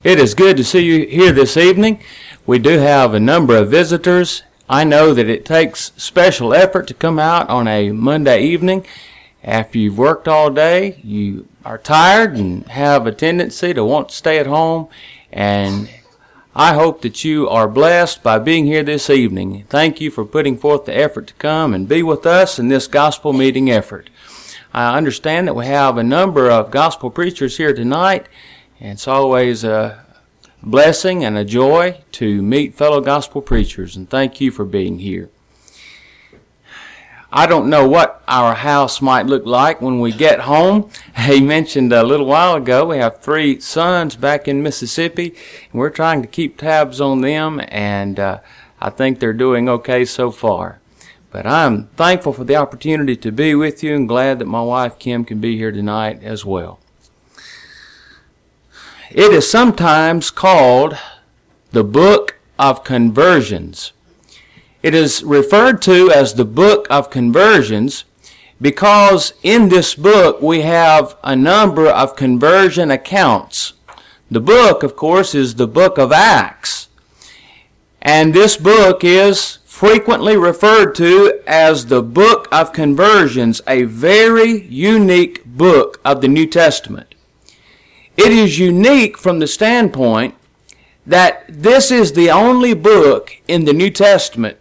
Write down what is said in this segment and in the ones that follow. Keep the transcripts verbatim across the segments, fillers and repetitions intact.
It is good to see you here this evening. We do have a number of visitors. I know that it takes special effort to come out on a Monday evening. After you've worked all day, you are tired and have a tendency to want to stay at home. And I hope that you are blessed by being here this evening. Thank you for putting forth the effort to come and be with us in this gospel meeting effort. I understand that we have a number of gospel preachers here tonight. And it's always a blessing and a joy to meet fellow gospel preachers, and thank you for being here. I don't know what our house might look like when we get home. He mentioned a little while ago we have three sons back in Mississippi, and we're trying to keep tabs on them, and uh, I think they're doing okay so far. But I'm thankful for the opportunity to be with you and glad that my wife Kim can be here tonight as well. It is sometimes called the Book of Conversions. It is referred to as the Book of Conversions because in this book we have a number of conversion accounts. The book, of course, is the book of Acts. And this book is frequently referred to as the Book of Conversions, a very unique book of the New Testament. It is unique from the standpoint that this is the only book in the New Testament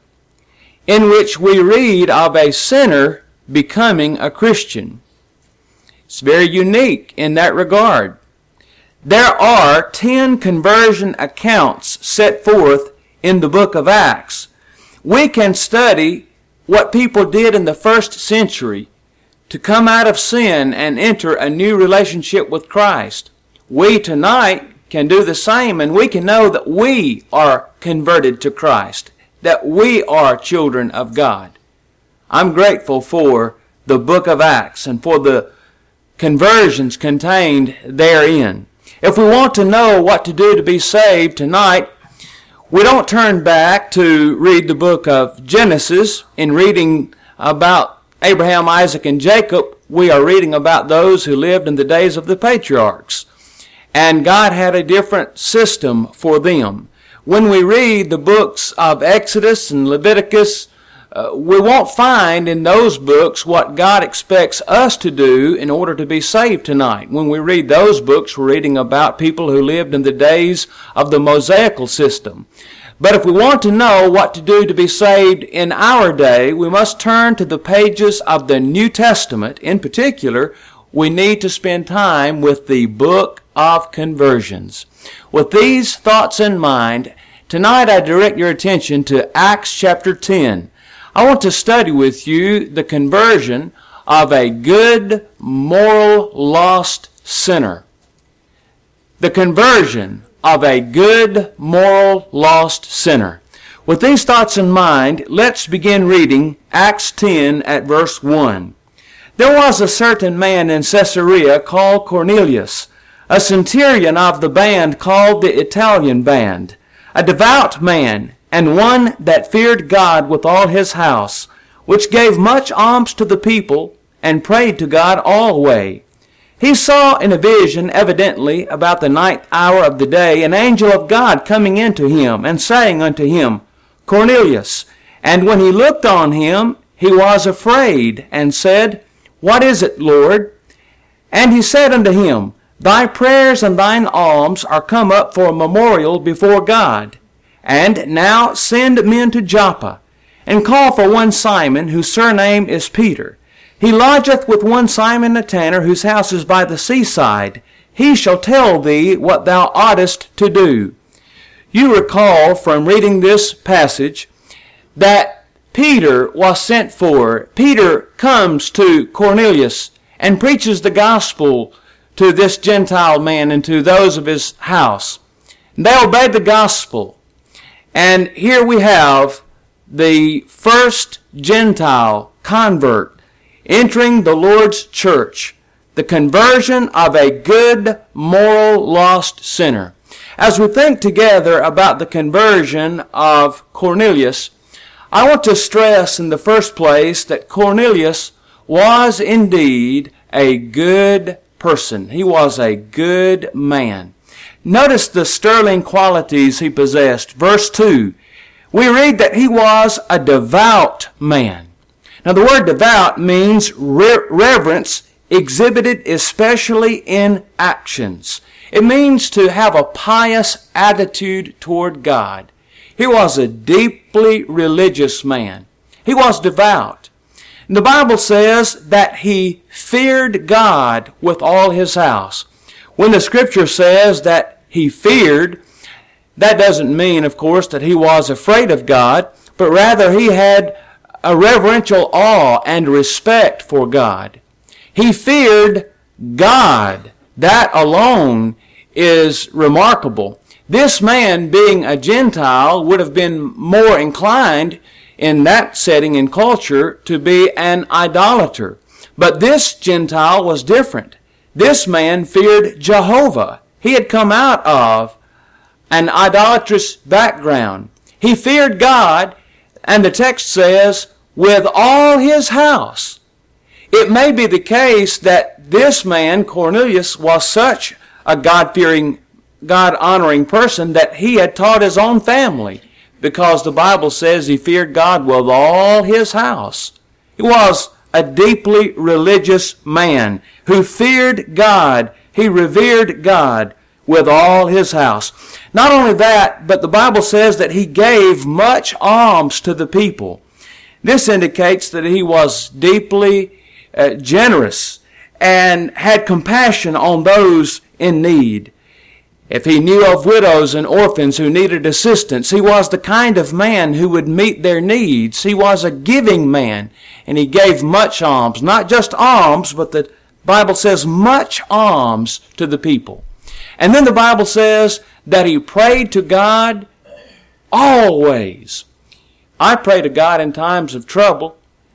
in which we read of a sinner becoming a Christian. It's very unique in that regard. There are ten conversion accounts set forth in the book of Acts. We can study what people did in the first century to come out of sin and enter a new relationship with Christ. We tonight can do the same, and we can know that we are converted to Christ, that we are children of God. I'm grateful for the book of Acts and for the conversions contained therein. If we want to know what to do to be saved tonight, we don't turn back to read the book of Genesis. In reading about Abraham, Isaac, and Jacob, we are reading about those who lived in the days of the patriarchs. And God had a different system for them. When we read the books of Exodus and Leviticus, uh, we won't find in those books what God expects us to do in order to be saved tonight. When we read those books, we're reading about people who lived in the days of the Mosaical system. But if we want to know what to do to be saved in our day, we must turn to the pages of the New Testament. In particular, we need to spend time with the book of conversions. With these thoughts in mind, tonight I direct your attention to Acts chapter ten. I want to study with you the conversion of a good, moral, lost sinner. The conversion of a good, moral, lost sinner. With these thoughts in mind, let's begin reading Acts ten at verse one. There was a certain man in Caesarea called Cornelius, a centurion of the band called the Italian band, a devout man, and one that feared God with all his house, which gave much alms to the people, and prayed to God alway. He saw in a vision, evidently about the ninth hour of the day, an angel of God coming into him, and saying unto him, Cornelius. And when he looked on him, he was afraid, and said, What is it, Lord? And he said unto him, Thy prayers and thine alms are come up for a memorial before God. And now send men to Joppa, and call for one Simon, whose surname is Peter. He lodgeth with one Simon a tanner, whose house is by the seaside. He shall tell thee what thou oughtest to do. You recall from reading this passage that Peter was sent for. Peter comes to Cornelius and preaches the gospel to this Gentile man and to those of his house. They obeyed the gospel. And here we have the first Gentile convert entering the Lord's church, the conversion of a good, moral, lost sinner. As we think together about the conversion of Cornelius, I want to stress in the first place that Cornelius was indeed a good person. He was a good man. Notice the sterling qualities he possessed. Verse two, we read that he was a devout man. Now the word devout means re- reverence exhibited especially in actions. It means to have a pious attitude toward God. He was a deeply religious man. He was devout. And the Bible says that he feared God with all his house. When the Scripture says that he feared, that doesn't mean, of course, that he was afraid of God, but rather he had a reverential awe and respect for God. He feared God. That alone is remarkable. This man, being a Gentile, would have been more inclined in that setting and culture to be an idolater. But this Gentile was different. This man feared Jehovah. He had come out of an idolatrous background. He feared God, and the text says, with all his house. It may be the case that this man, Cornelius, was such a God-fearing, God-honoring person that he had taught his own family, because the Bible says he feared God with all his house. He was a deeply religious man who feared God. He revered God with all his house. Not only that, but the Bible says that he gave much alms to the people. This indicates that he was deeply uh, generous and had compassion on those in need. If he knew of widows and orphans who needed assistance, he was the kind of man who would meet their needs. He was a giving man, and he gave much alms. Not just alms, but the Bible says much alms to the people. And then the Bible says that he prayed to God always. I pray to God in times of trouble.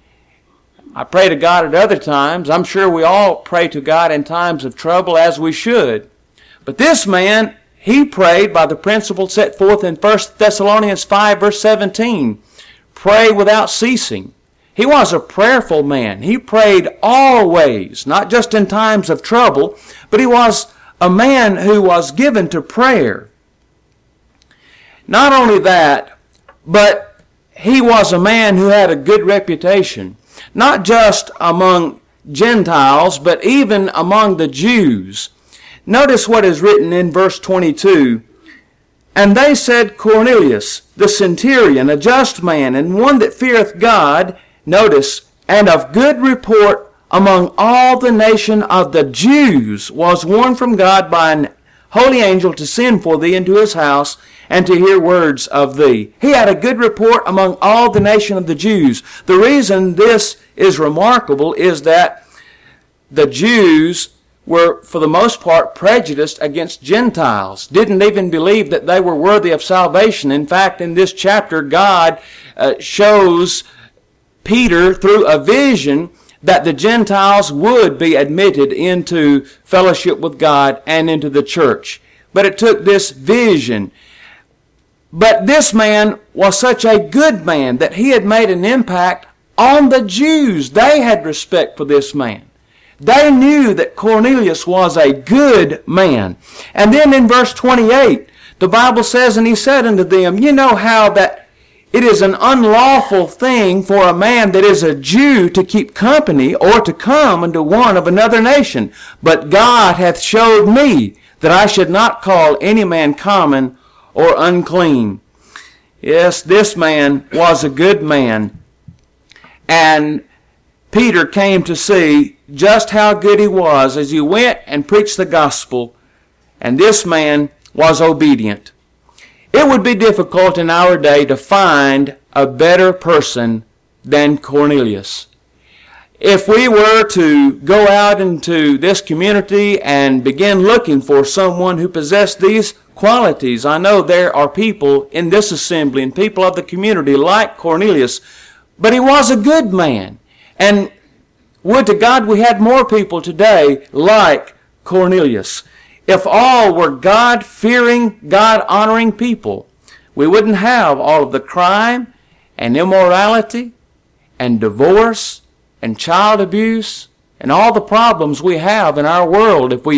I pray to God at other times. I'm sure we all pray to God in times of trouble, as we should. But this man, he prayed by the principle set forth in First Thessalonians five, verse seventeen. Pray without ceasing. He was a prayerful man. He prayed always, not just in times of trouble, but he was a man who was given to prayer. Not only that, but he was a man who had a good reputation, not just among Gentiles, but even among the Jews. Notice what is written in verse twenty-two. And they said, Cornelius, the centurion, a just man, and one that feareth God, notice, and of good report among all the nation of the Jews, was warned from God by an holy angel to send for thee into his house, and to hear words of thee. He had a good report among all the nation of the Jews. The reason this is remarkable is that the Jews were, for the most part, prejudiced against Gentiles, didn't even believe that they were worthy of salvation. In fact, in this chapter, God uh, shows Peter through a vision that the Gentiles would be admitted into fellowship with God and into the church. But it took this vision. But this man was such a good man that he had made an impact on the Jews. They had respect for this man. They knew that Cornelius was a good man. And then in verse twenty-eight, the Bible says, and he said unto them, you know how that it is an unlawful thing for a man that is a Jew to keep company or to come unto one of another nation. But God hath showed me that I should not call any man common or unclean. Yes, this man was a good man. And Peter came to see just how good he was as he went and preached the gospel. And this man was obedient. It would be difficult in our day to find a better person than Cornelius. If we were to go out into this community and begin looking for someone who possessed these qualities, I know there are people in this assembly and people of the community like Cornelius, but he was a good man. And would to God we had more people today like Cornelius. If all were God-fearing, God-honoring people, we wouldn't have all of the crime and immorality and divorce and child abuse and all the problems we have in our world if we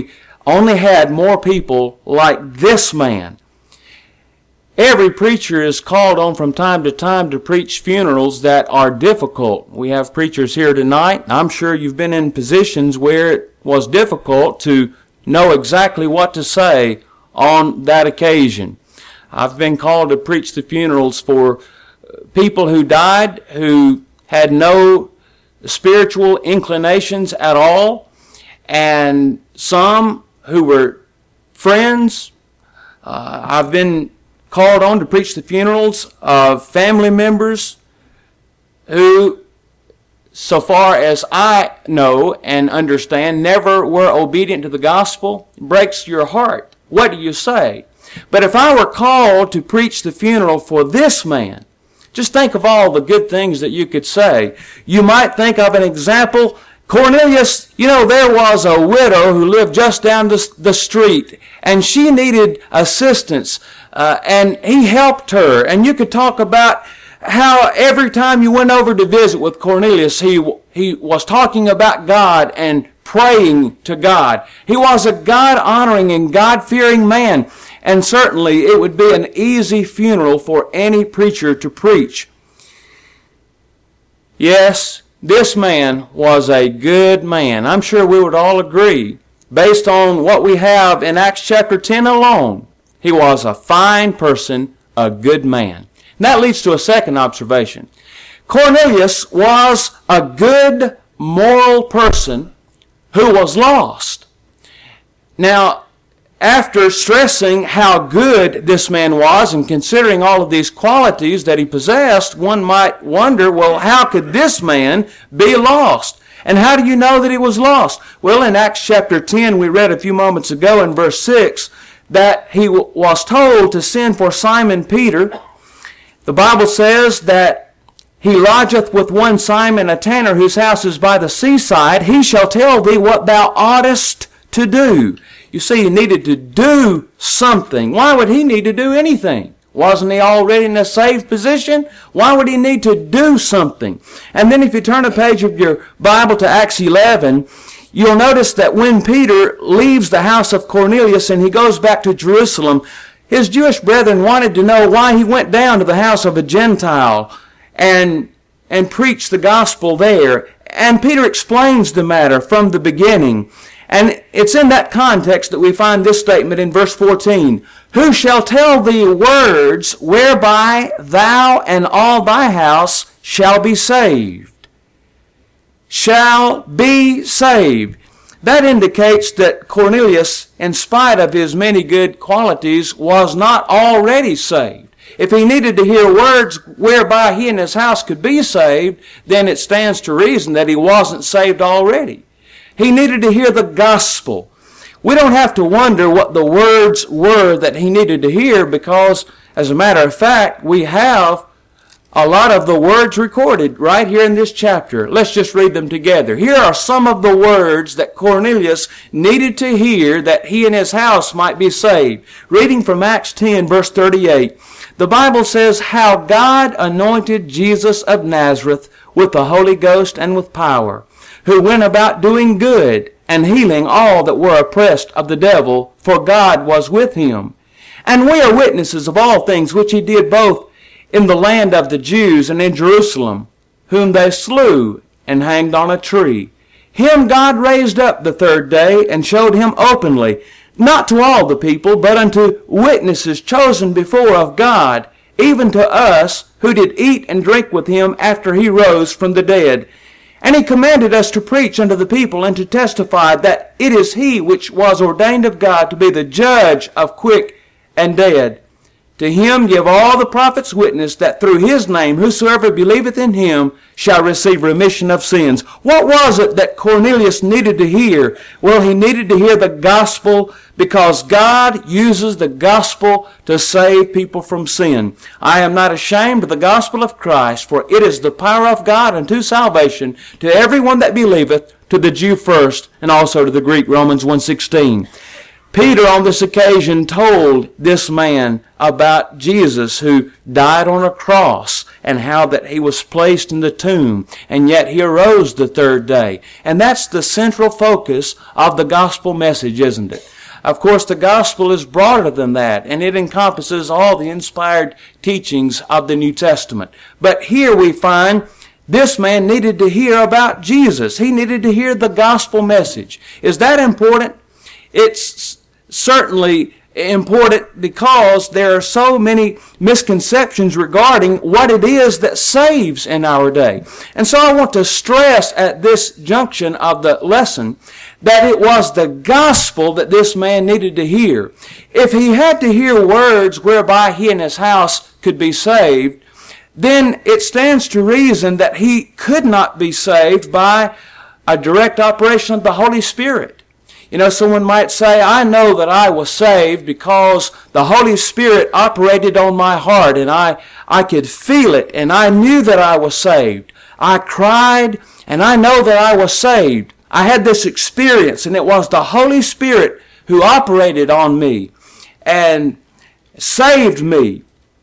only had more people like this man. Every preacher is called on from time to time to preach funerals that are difficult. We have preachers here tonight. I'm sure you've been in positions where it was difficult to know exactly what to say on that occasion. I've been called to preach the funerals for people who died who had no spiritual inclinations at all, and some who were friends. Uh, I've been called on to preach the funerals of family members who, so far as I know and understand, never were obedient to the gospel. It breaks your heart. What do you say? But if I were called to preach the funeral for this man, just think of all the good things that you could say. You might think of an example. Cornelius, you know, there was a widow who lived just down the, the street, and she needed assistance, uh, and he helped her. And you could talk about how every time you went over to visit with Cornelius, he, he was talking about God and praying to God. He was a God-honoring and God-fearing man, and certainly it would be an easy funeral for any preacher to preach. Yes, this man was a good man. I'm sure we would all agree, based on what we have in Acts chapter ten alone. He was a fine person, a good man. And that leads to a second observation. Cornelius was a good, moral person who was lost. Now, after stressing how good this man was and considering all of these qualities that he possessed, one might wonder, well, how could this man be lost? And how do you know that he was lost? Well, in Acts chapter ten, we read a few moments ago in verse six that he w- was told to send for Simon Peter. The Bible says that he lodgeth with one Simon, a tanner, whose house is by the seaside. He shall tell thee what thou oughtest to do. You see, he needed to do something. Why would he need to do anything? Wasn't he already in a saved position? Why would he need to do something? And then if you turn a page of your Bible to Acts eleven, you'll notice that when Peter leaves the house of Cornelius and he goes back to Jerusalem, his Jewish brethren wanted to know why he went down to the house of a Gentile and, and preached the gospel there. And Peter explains the matter from the beginning. And it's in that context that we find this statement in verse fourteen. Who shall tell thee words whereby thou and all thy house shall be saved? Shall be saved. That indicates that Cornelius, in spite of his many good qualities, was not already saved. If he needed to hear words whereby he and his house could be saved, then it stands to reason that he wasn't saved already. He needed to hear the gospel. We don't have to wonder what the words were that he needed to hear because, as a matter of fact, we have a lot of the words recorded right here in this chapter. Let's just read them together. Here are some of the words that Cornelius needed to hear that he and his house might be saved. Reading from Acts ten, verse thirty-eight. The Bible says, how God anointed Jesus of Nazareth with the Holy Ghost and with power, who went about doing good and healing all that were oppressed of the devil, for God was with him. And we are witnesses of all things which he did both in the land of the Jews and in Jerusalem, whom they slew and hanged on a tree. Him God raised up the third day and showed him openly, not to all the people, but unto witnesses chosen before of God, even to us who did eat and drink with him after he rose from the dead. And he commanded us to preach unto the people and to testify that it is he which was ordained of God to be the judge of quick and dead. To him give all the prophets witness that through his name whosoever believeth in him shall receive remission of sins. What was it that Cornelius needed to hear? Well, he needed to hear the gospel because God uses the gospel to save people from sin. I am not ashamed of the gospel of Christ, for it is the power of God unto salvation to everyone that believeth, to the Jew first, and also to the Greek, Romans one sixteen. Peter on this occasion told this man about Jesus who died on a cross and how that he was placed in the tomb and yet he arose the third day. And that's the central focus of the gospel message, isn't it? Of course, the gospel is broader than that, and it encompasses all the inspired teachings of the New Testament. But here we find this man needed to hear about Jesus. He needed to hear the gospel message. Is that important? It's certainly important because there are so many misconceptions regarding what it is that saves in our day. And so I want to stress at this junction of the lesson that it was the gospel that this man needed to hear. If he had to hear words whereby he and his house could be saved, then it stands to reason that he could not be saved by a direct operation of the Holy Spirit. You know, someone might say, I know that I was saved because the Holy Spirit operated on my heart and I, I could feel it and I knew that I was saved. I cried and I know that I was saved. I had this experience and it was the Holy Spirit who operated on me and saved me.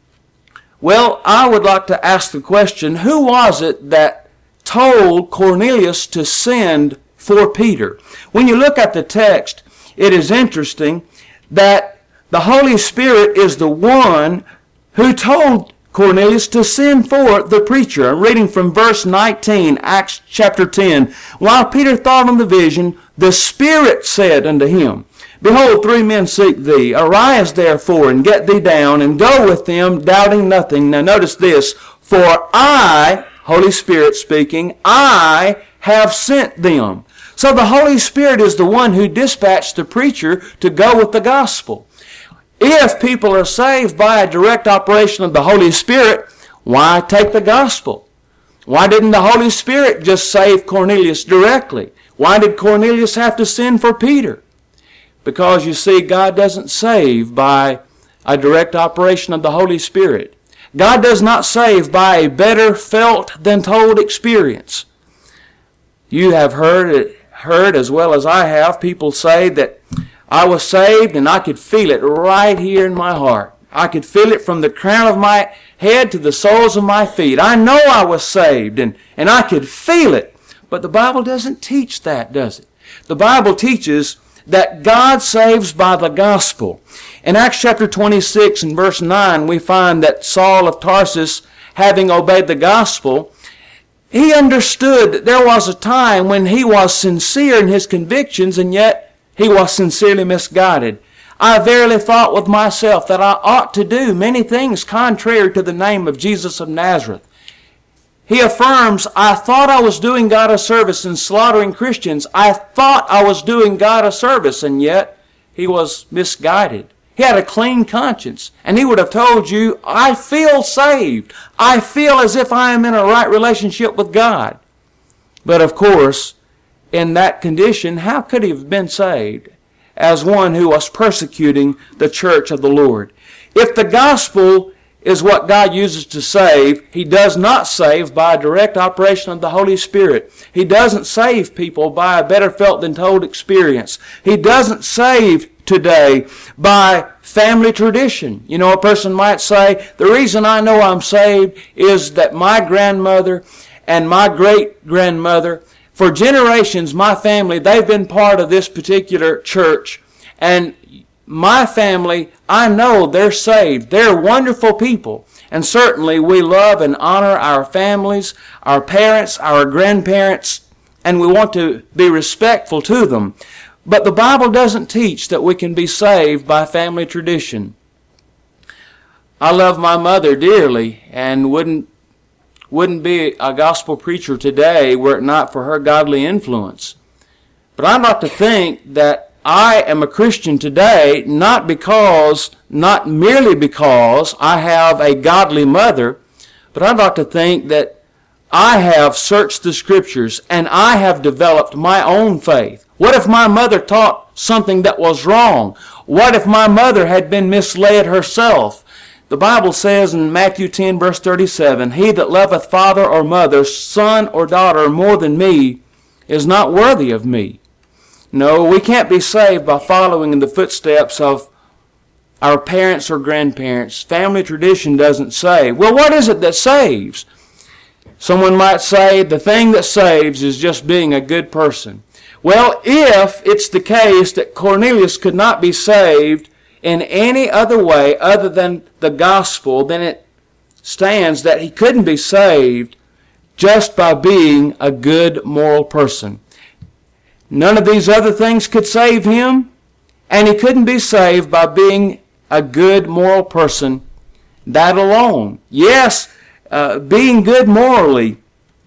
Well, I would like to ask the question, who was it that told Cornelius to send for Peter? When you look at the text, it is interesting that the Holy Spirit is the one who told Cornelius to send for the preacher. I'm reading from verse nineteen, Acts chapter ten. While Peter thought on the vision, the Spirit said unto him, Behold, three men seek thee. Arise therefore, and get thee down, and go with them, doubting nothing. Now notice this, for I, Holy Spirit speaking, I have sent them. So the Holy Spirit is the one who dispatched the preacher to go with the gospel. If people are saved by a direct operation of the Holy Spirit, why take the gospel? Why didn't the Holy Spirit just save Cornelius directly? Why did Cornelius have to send for Peter? Because, you see, God doesn't save by a direct operation of the Holy Spirit. God does not save by a better felt than told experience. You have heard it, heard as well as I have, people say that I was saved and I could feel it right here in my heart. I could feel it from the crown of my head to the soles of my feet. I know I was saved and, and I could feel it. But the Bible doesn't teach that, does it? The Bible teaches that God saves by the gospel. In Acts chapter twenty-six and verse nine, we find that Saul of Tarsus, having obeyed the gospel, he understood that there was a time when he was sincere in his convictions and yet he was sincerely misguided. I verily thought with myself that I ought to do many things contrary to the name of Jesus of Nazareth. He affirms, I thought I was doing God a service in slaughtering Christians. I thought I was doing God a service, and yet he was misguided. He had a clean conscience, and he would have told you, I feel saved. I feel as if I am in a right relationship with God. But of course, in that condition, how could he have been saved as one who was persecuting the church of the Lord? If the gospel is what God uses to save, He does not save by a direct operation of the Holy Spirit. He doesn't save people by a better felt than told experience. He doesn't save today by family tradition. You know, a person might say, the reason I know I'm saved is that my grandmother and my great-grandmother, for generations, my family, they've been part of this particular church, and my family, I know they're saved. They're wonderful people. And certainly we love and honor our families, our parents, our grandparents, and we want to be respectful to them. But the Bible doesn't teach that we can be saved by family tradition. I love my mother dearly and wouldn't wouldn't be a gospel preacher today were it not for her godly influence. But I'd like to think that I am a Christian today not because, not merely because I have a godly mother, but I'd like to think that I have searched the Scriptures and I have developed my own faith. What if my mother taught something that was wrong? What if my mother had been misled herself? The Bible says in Matthew ten, verse thirty-seven, He that loveth father or mother, son or daughter more than me, is not worthy of me. No, we can't be saved by following in the footsteps of our parents or grandparents. Family tradition doesn't save. Well, what is it that saves? Someone might say the thing that saves is just being a good person. Well, if it's the case that Cornelius could not be saved in any other way other than the gospel, then it stands that he couldn't be saved just by being a good moral person. None of these other things could save him, and he couldn't be saved by being a good moral person. That alone. Yes, uh, being good morally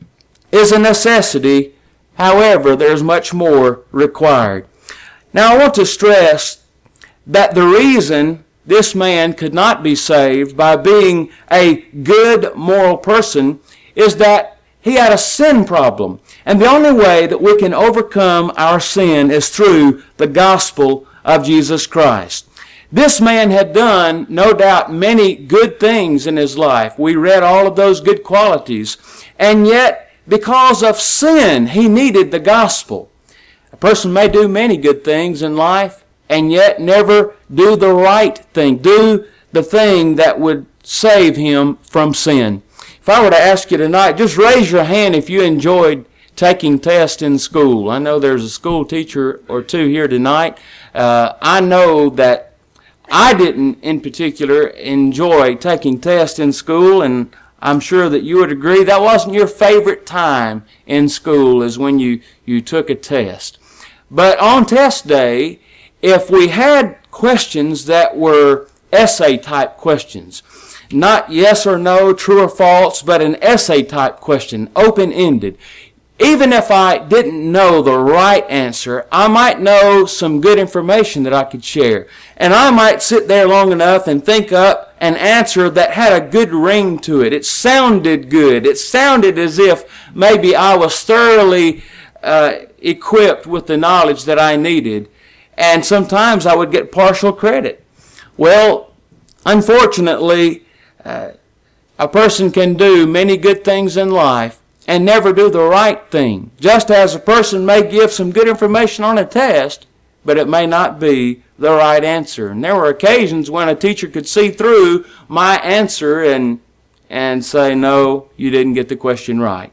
is a necessity. However, there's much more required. Now, I want to stress that the reason this man could not be saved by being a good moral person is that he had a sin problem. And the only way that we can overcome our sin is through the gospel of Jesus Christ. This man had done, no doubt, many good things in his life. We read all of those good qualities. And yet, because of sin, he needed the gospel. A person may do many good things in life and yet never do the right thing, do the thing that would save him from sin. If I were to ask you tonight, just raise your hand if you enjoyed taking tests in school. I know there's a school teacher or two here tonight. Uh, I know that I didn't in particular enjoy taking tests in school, and I'm sure that you would agree that wasn't your favorite time in school, is when you, you took a test. But on test day, if we had questions that were essay-type questions, not yes or no, true or false, but an essay-type question, open-ended, even if I didn't know the right answer, I might know some good information that I could share. And I might sit there long enough and think up an answer that had a good ring to it. It sounded good. It sounded as if maybe I was thoroughly uh, equipped with the knowledge that I needed. And sometimes I would get partial credit. Well, unfortunately, uh, a person can do many good things in life and never do the right thing. Just as a person may give some good information on a test, but it may not be the right answer. And there were occasions when a teacher could see through my answer and, and say, no, you didn't get the question right.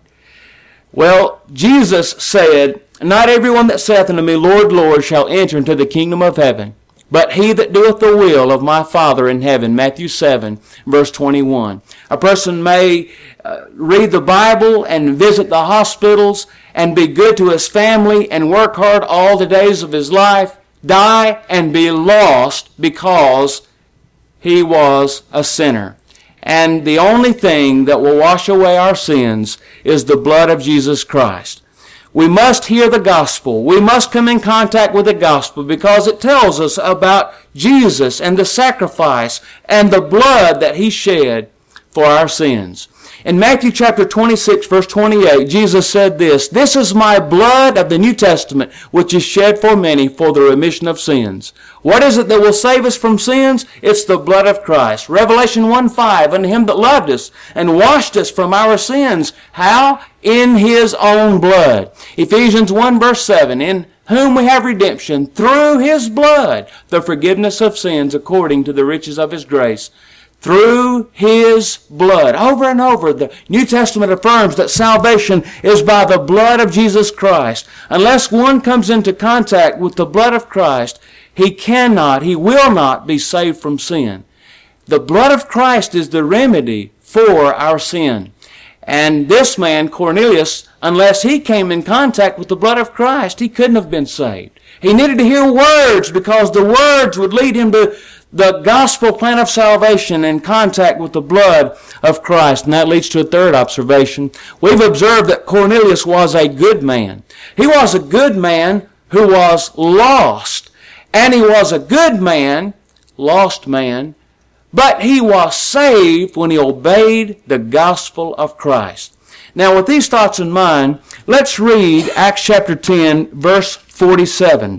Well, Jesus said, not everyone that saith unto me, Lord, Lord, shall enter into the kingdom of heaven, but he that doeth the will of my Father in heaven. Matthew seven, verse twenty-one. A person may uh, read the Bible and visit the hospitals and be good to his family and work hard all the days of his life, die and be lost because he was a sinner. And the only thing that will wash away our sins is the blood of Jesus Christ. We must hear the gospel. We must come in contact with the gospel because it tells us about Jesus and the sacrifice and the blood that he shed for our sins. In Matthew chapter twenty-six, verse twenty-eight, Jesus said this, "This is my blood of the New Testament, which is shed for many for the remission of sins." What is it that will save us from sins? It's the blood of Christ. Revelation one five, "Unto him that loved us and washed us from our sins." How? In his own blood. Ephesians one verse seven, "In whom we have redemption through his blood, the forgiveness of sins according to the riches of his grace." Through his blood. Over and over, the New Testament affirms that salvation is by the blood of Jesus Christ. Unless one comes into contact with the blood of Christ, he cannot, he will not be saved from sin. The blood of Christ is the remedy for our sin. And this man, Cornelius, unless he came in contact with the blood of Christ, he couldn't have been saved. He needed to hear words because the words would lead him to the gospel plan of salvation in contact with the blood of Christ. And that leads to a third observation. We've observed that Cornelius was a good man. He was a good man who was lost. And he was a good man, lost man, but he was saved when he obeyed the gospel of Christ. Now, with these thoughts in mind, let's read Acts chapter ten, verse forty-seven.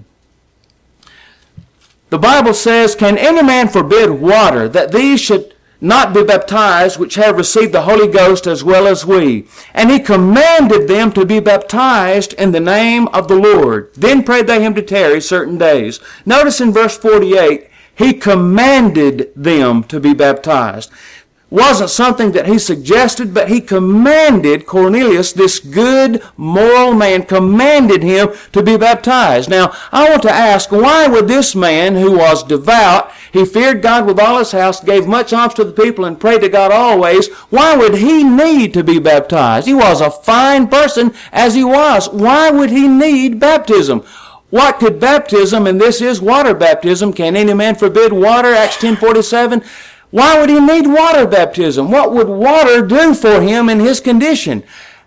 The Bible says, "Can any man forbid water, that these should not be baptized, which have received the Holy Ghost as well as we? And he commanded them to be baptized in the name of the Lord. Then prayed they him to tarry certain days." Notice in verse forty-eight, he commanded them to be baptized. wasn't something that he suggested, but he commanded Cornelius, this good, moral man, commanded him to be baptized. Now, I want to ask, why would this man who was devout, he feared God with all his house, gave much alms to the people, and prayed to God always, why would he need to be baptized? He was a fine person as he was. Why would he need baptism? What could baptism, and this is water baptism, can any man forbid water? Acts ten forty-seven. Why would he need water baptism? What would water do for him in his condition?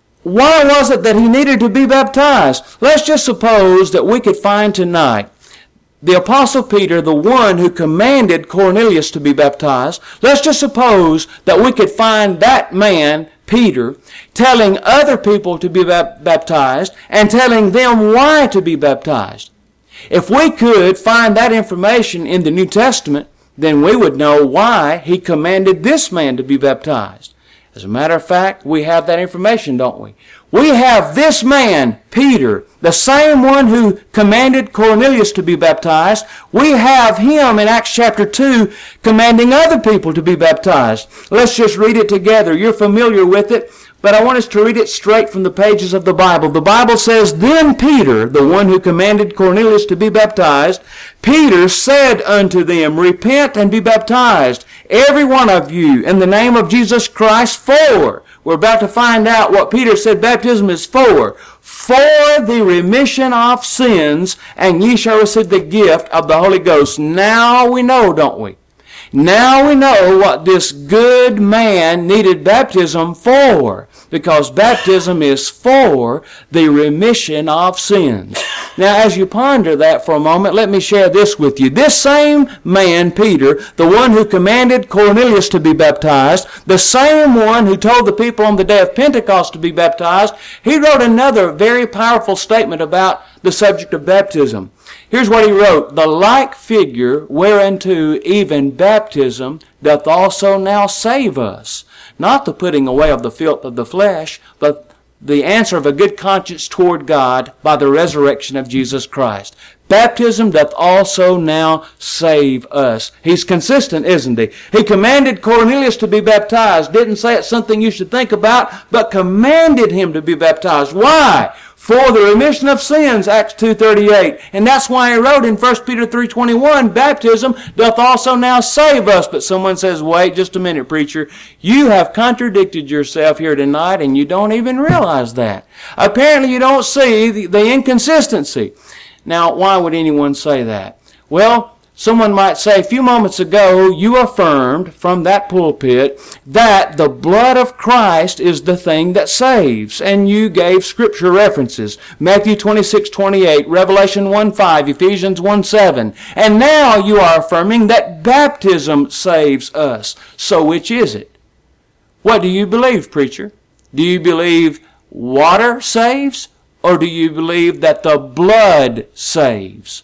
Why was it that he needed to be baptized? Let's just suppose that we could find tonight the Apostle Peter, the one who commanded Cornelius to be baptized. Let's just suppose that we could find that man, Peter, telling other people to be baptized and telling them why to be baptized. If we could find that information in the New Testament, then we would know why he commanded this man to be baptized. As a matter of fact, we have that information, don't we? We have this man, Peter, the same one who commanded Cornelius to be baptized. We have him in Acts chapter two commanding other people to be baptized. Let's just read it together. You're familiar with it, but I want us to read it straight from the pages of the Bible. The Bible says, "Then Peter, the one who commanded Cornelius to be baptized, Peter said unto them, Repent and be baptized, every one of you, in the name of Jesus Christ, for..." We're about to find out what Peter said baptism is for. "For the remission of sins, and ye shall receive the gift of the Holy Ghost." Now we know, don't we? Now we know what this good man needed baptism for, because baptism is for the remission of sins. Now, as you ponder that for a moment, let me share this with you. This same man, Peter, the one who commanded Cornelius to be baptized, the same one who told the people on the day of Pentecost to be baptized, he wrote another very powerful statement about the subject of baptism. Here's what he wrote: "The like figure whereunto even baptism doth also now save us, not the putting away of the filth of the flesh, but the answer of a good conscience toward God by the resurrection of Jesus Christ." Baptism doth also now save us. He's consistent, isn't he? He commanded Cornelius to be baptized. Didn't say it's something you should think about, but commanded him to be baptized. Why? For the remission of sins, Acts two thirty-eight. And that's why he wrote in First Peter three twenty-one, baptism doth also now save us. But someone says, wait just a minute, preacher. You have contradicted yourself here tonight, and you don't even realize that. Apparently you don't see the, the inconsistency. Now, why would anyone say that? Well, someone might say, a few moments ago, you affirmed from that pulpit that the blood of Christ is the thing that saves. And you gave scripture references. Matthew twenty-six twenty-eight, Revelation one five, Ephesians one seven. And now you are affirming that baptism saves us. So which is it? What do you believe, preacher? Do you believe water saves? Or do you believe that the blood saves?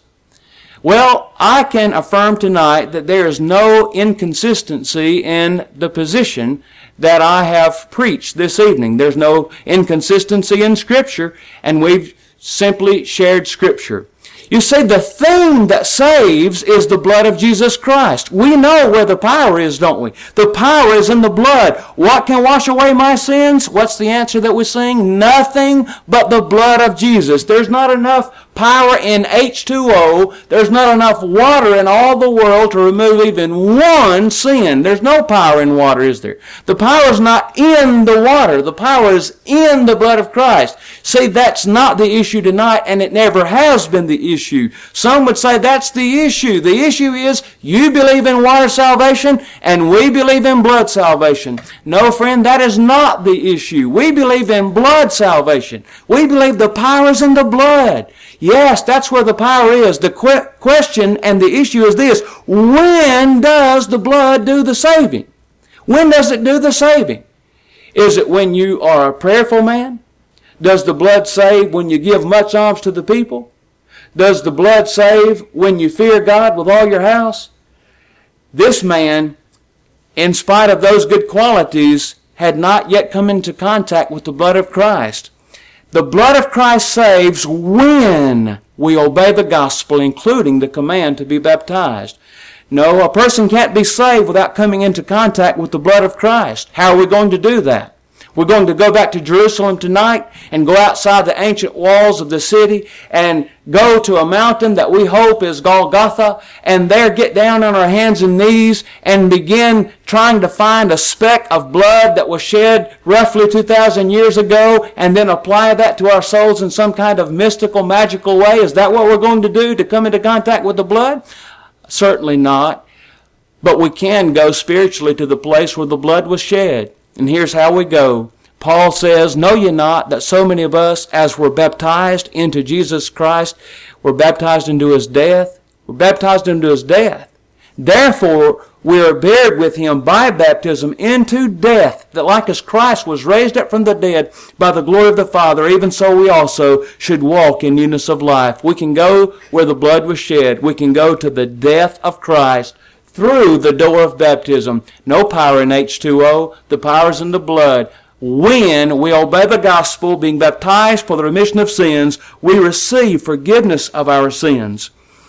Well, I can affirm tonight that there is no inconsistency in the position that I have preached this evening. There's no inconsistency in Scripture, and we've simply shared Scripture. You see, the thing that saves is the blood of Jesus Christ. We know where the power is, don't we? The power is in the blood. What can wash away my sins? What's the answer that we sing? Nothing but the blood of Jesus. There's not enough power in H two O. There's not enough water in all the world to remove even one sin. There's no power in water, is there? The power is not in the water. The power is in the blood of Christ. See, that's not the issue tonight, and it never has been the issue. Some would say that's the issue. The issue is you believe in water salvation, and we believe in blood salvation. No, friend, that is not the issue. We believe in blood salvation. We believe the power is in the blood. Yes, that's where the power is. The que- question and the issue is this: when does the blood do the saving? When does it do the saving? Is it when you are a prayerful man? Does the blood save when you give much alms to the people? Does the blood save when you fear God with all your house? This man, in spite of those good qualities, had not yet come into contact with the blood of Christ. The blood of Christ saves when we obey the gospel, including the command to be baptized. No, a person can't be saved without coming into contact with the blood of Christ. How are we going to do that? We're going to go back to Jerusalem tonight and go outside the ancient walls of the city and go to a mountain that we hope is Golgotha, and there get down on our hands and knees and begin trying to find a speck of blood that was shed roughly two thousand years ago and then apply that to our souls in some kind of mystical, magical way. Is that what we're going to do, to come into contact with the blood? Certainly not. But we can go spiritually to the place where the blood was shed. And here's how we go. Paul says, "Know ye not that so many of us, as were baptized into Jesus Christ, were baptized into His death?" We're baptized into His death. "Therefore we are buried with Him by baptism into death, that like as Christ was raised up from the dead by the glory of the Father, even so we also should walk in newness of life." We can go where the blood was shed. We can go to the death of Christ through the door of baptism. No power in H two O. The power is in the blood. When we obey the gospel, being baptized for the remission of sins, we receive forgiveness of our sins.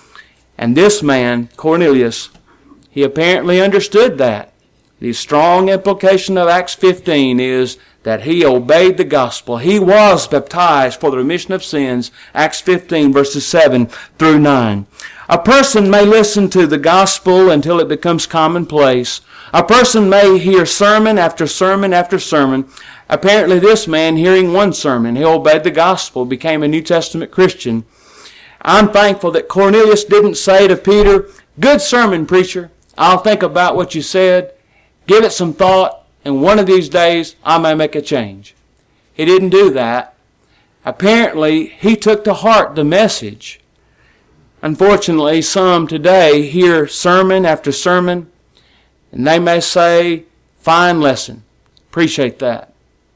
And this man, Cornelius, he apparently understood that. The strong implication of Acts fifteen is that he obeyed the gospel. He was baptized for the remission of sins. Acts fifteen, verses seven through nine. A person may listen to the gospel until it becomes commonplace. A person may hear sermon after sermon after sermon. Apparently this man, hearing one sermon, he obeyed the gospel, became a New Testament Christian. I'm thankful that Cornelius didn't say to Peter, "Good sermon, preacher. I'll think about what you said, give it some thought, and one of these days I may make a change." He didn't do that. Apparently, he took to heart the message. Unfortunately, some today hear sermon after sermon, and they may say, "Fine lesson. Appreciate that."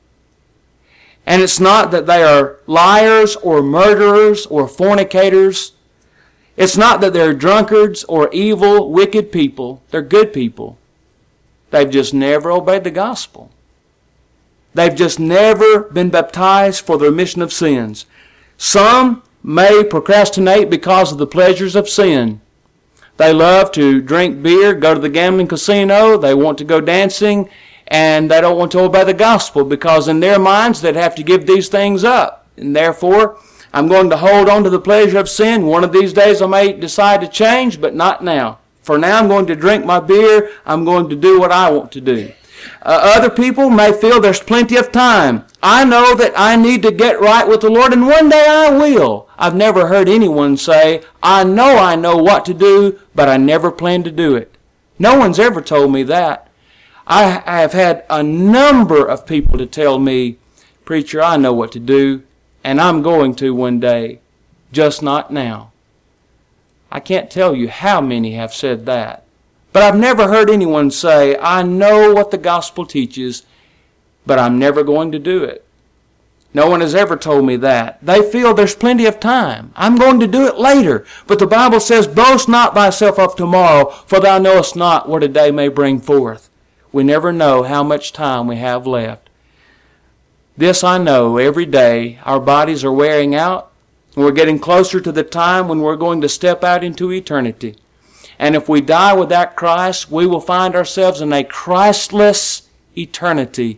And it's not that they are liars or murderers or fornicators. It's not that they're drunkards or evil, wicked people. They're good people. They've just never obeyed the gospel. They've just never been baptized for the remission of sins. Some may procrastinate because of the pleasures of sin. They love to drink beer, go to the gambling casino, they want to go dancing, and they don't want to obey the gospel because in their minds they'd have to give these things up. And therefore, I'm going to hold on to the pleasure of sin. One of these days I may decide to change, but not now. For now I'm going to drink my beer, I'm going to do what I want to do. Uh, other people may feel there's plenty of time. I know that I need to get right with the Lord, and one day I will. I've never heard anyone say, "I know I know what to do, but I never plan to do it." No one's ever told me that. I, I have had a number of people to tell me, "Preacher, I know what to do, and I'm going to one day, just not now." I can't tell you how many have said that. But I've never heard anyone say, "I know what the gospel teaches, but I'm never going to do it." No one has ever told me that. They feel there's plenty of time. I'm going to do it later. But the Bible says, "Boast not thyself of tomorrow, for thou knowest not what a day may bring forth." We never know how much time we have left. This I know, every day our bodies are wearing out, and we're getting closer to the time when we're going to step out into eternity. And if we die without Christ, we will find ourselves in a Christless eternity.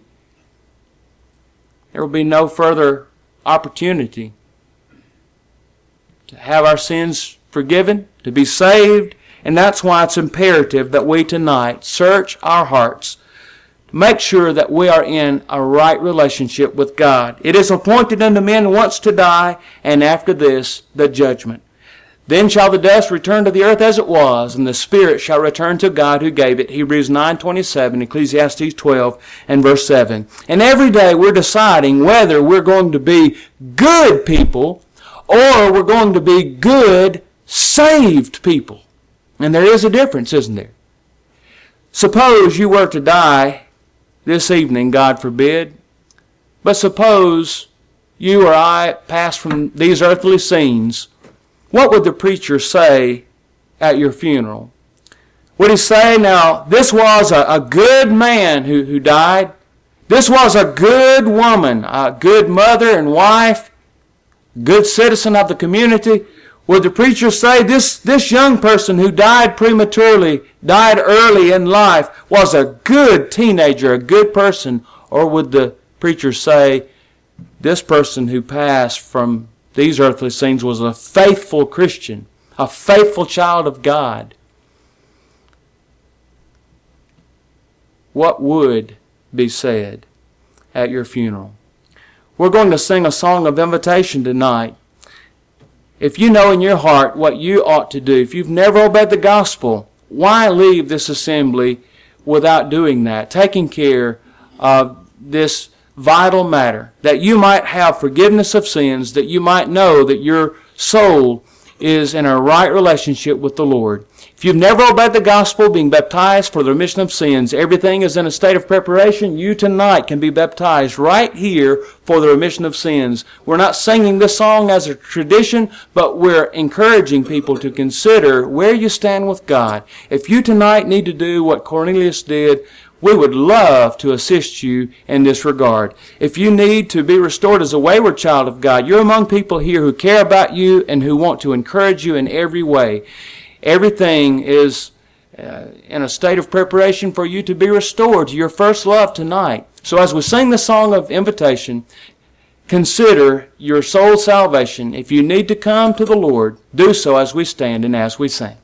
There will be no further opportunity to have our sins forgiven, to be saved, and that's why it's imperative that we tonight search our hearts to make sure that we are in a right relationship with God. It is appointed unto men once to die, and after this, the judgment. Then shall the dust return to the earth as it was, and the spirit shall return to God who gave it. Hebrews nine twenty-seven, Ecclesiastes twelve, and verse seven. And every day we're deciding whether we're going to be good people or we're going to be good, saved people. And there is a difference, isn't there? Suppose you were to die this evening, God forbid, but suppose you or I pass from these earthly scenes. What would the preacher say at your funeral? Would he say, "Now, this was a, a good man who, who died. This was a good woman, a good mother and wife, good citizen of the community"? Would the preacher say this, this young person who died prematurely, died early in life, was a good teenager, a good person? Or would the preacher say this person who passed from these earthly scenes was a faithful Christian, a faithful child of God? What would be said at your funeral? We're going to sing a song of invitation tonight. If you know in your heart what you ought to do, if you've never obeyed the gospel, why leave this assembly without doing that, taking care of this vital matter, that you might have forgiveness of sins, that you might know that your soul is in a right relationship with the Lord. If you've never obeyed the gospel, being baptized for the remission of sins, everything is in a state of preparation. You tonight can be baptized right here for the remission of sins. We're not singing this song as a tradition, but we're encouraging people to consider where you stand with God. If you tonight need to do what Cornelius did, we would love to assist you in this regard. If you need to be restored as a wayward child of God, you're among people here who care about you and who want to encourage you in every way. Everything is uh, in a state of preparation for you to be restored to your first love tonight. So as we sing the song of invitation, consider your soul's salvation. If you need to come to the Lord, do so as we stand and as we sing.